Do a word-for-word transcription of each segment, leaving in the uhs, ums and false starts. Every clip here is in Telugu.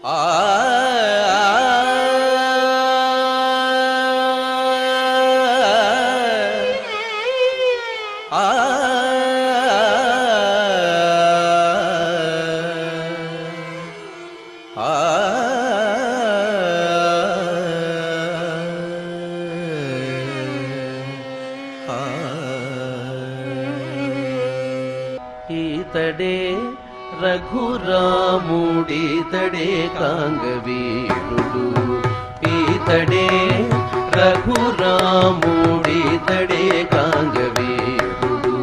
ఆ ఈతడే రఘురాముడితడే కాంగవీరుడు, ఈతడే రఘురాముడితడే కాంగవీరుడు.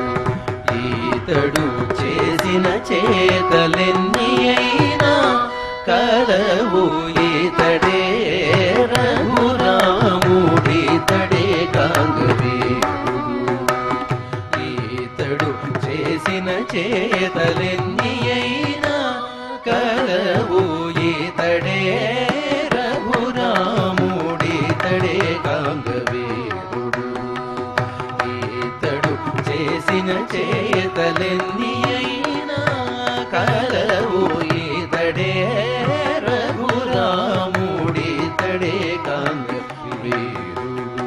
ఈతడు చేసిన చేతలెన్ని అయినా కలవు, ఈతడే రఘురాముడితడే కాంగవీరుడు. ఈతడు చేసిన చేతలెన్ని అయినా కలవు, ఈతడే రఘురాముడితడే కాంగవీరుడు. ఈతడు చేసిన చేతలెన్ని అయినా కలవు, ఈతడే రఘురాముడితడే కాంగవీరుడు.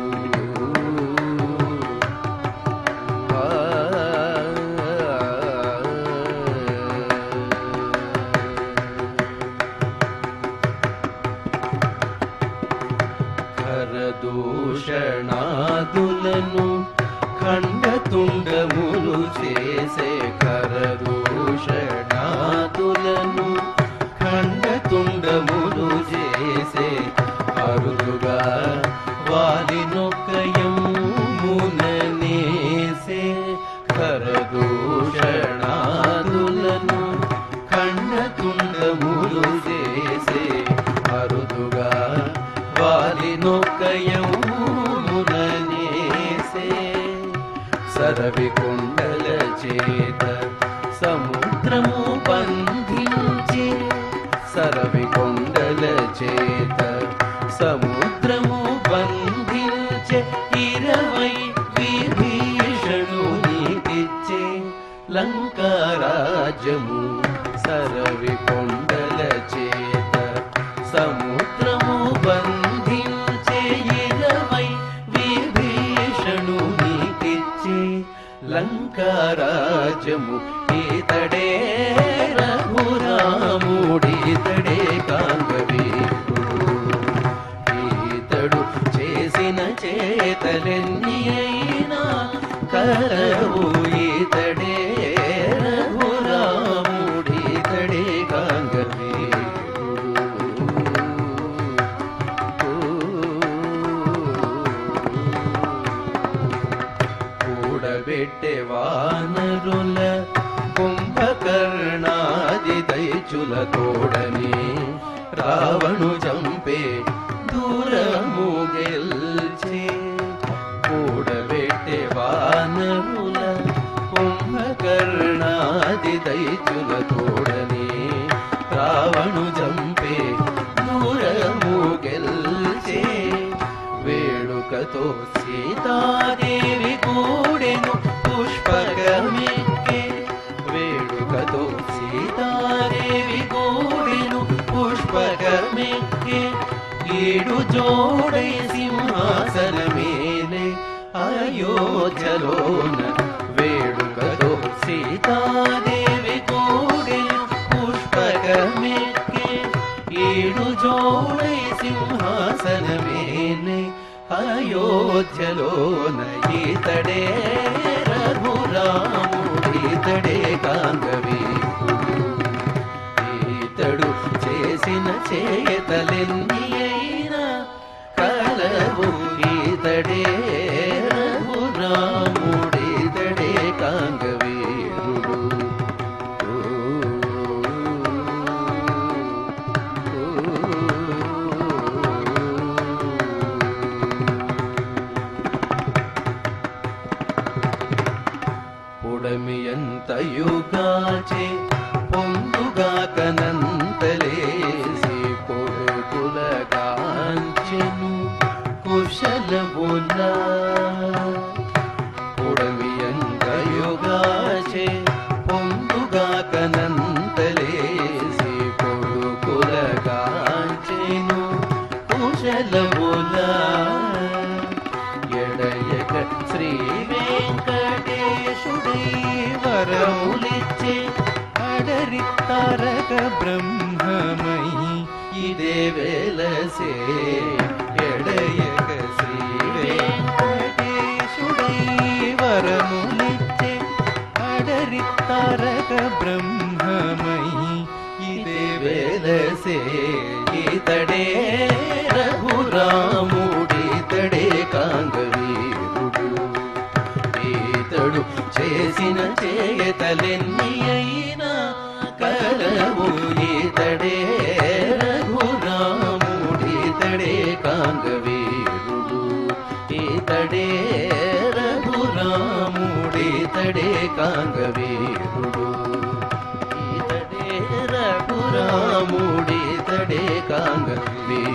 దూషణాదులను ఖండతుండములు చేసే, కరదూషణాదులను ఖండతుండములు చేసే, అరుదుగా వాలినొక్కయముననేసే. కరదూషణాదులను ఖండతుండములు చేసే, అరుదుగా వాలినొక్కయముననేసే. సరవి కొండల చేత సముద్రము బంధించి, సరవి కొండల చేత సముద్రము బంధించే, ఇరవై విభీషణునికిచ్చే లంకారాజ్యము. సరవి కొండల చేత సముద్రము బంధించే, ఇరవై విభీషణునికిచ్చే లంకారాజ్యము. ఈతడే రఘురాముడితడే కాంగవీరుడు. ఈతడు చేసిన చేతలెన్ని అయినా కలవు, ఈతడే రఘురాముడితడే కాంగవీరుడు. కూడబెట్టే వానరుల కుంభకర్ణాది దైత్యుల తోడని, రావణు చంపే దూరము గెల్చే. కూడబెట్టే వానరుల కుంభకర్ణాది దైత్యుల తోడని, రావణు చంపే దూరము గెల్చే. వేడుకతో సీతాదేవి కూడెను పుష్పకమెక్కే, వేడుకతో సీతాదేవి కూడెను పుష్పకమెక్కే. ఏడు జోడై సింహాసనమేలే అయోధ్యలోన, వేడుకతో సీతాదేవి కూడెను పుష్పకమెక్కే. ఏడు జోడై సింహాసనమేలే అయోధ్యలోన, ఈతడే రఘురాముడితడే కాంగవీరుడు. ఈతడు చేసిన చేతలెన్ని అయినా కలవు, ఈతడే రఘురాముడితడే కాంగవీరుడు. పొడమియంతయుగాచే పొందుగాకనంతలేసి, కొడుకుల కాంచెను కుశలములా. పొడమి బ్రహ్మమయి ఇదే వెలసే ఎడయక శ్రీ వెంకటేశుడై వరములిచ్చే అడరి తారక బ్రహ్మమయి ఇదే వెలసే ఇతడే రఘురాముడితడే కాంగవీరుడు ఈతడు చేసిన చేయతలెన్ని అయినా కలవు ఈతడే రఘురాముడితడే కాంగవీరుడు ఈతడే రఘురాముడితడే కాంగవీరుడు ఈతడే రఘురాముడితడే కాంగవీరుడు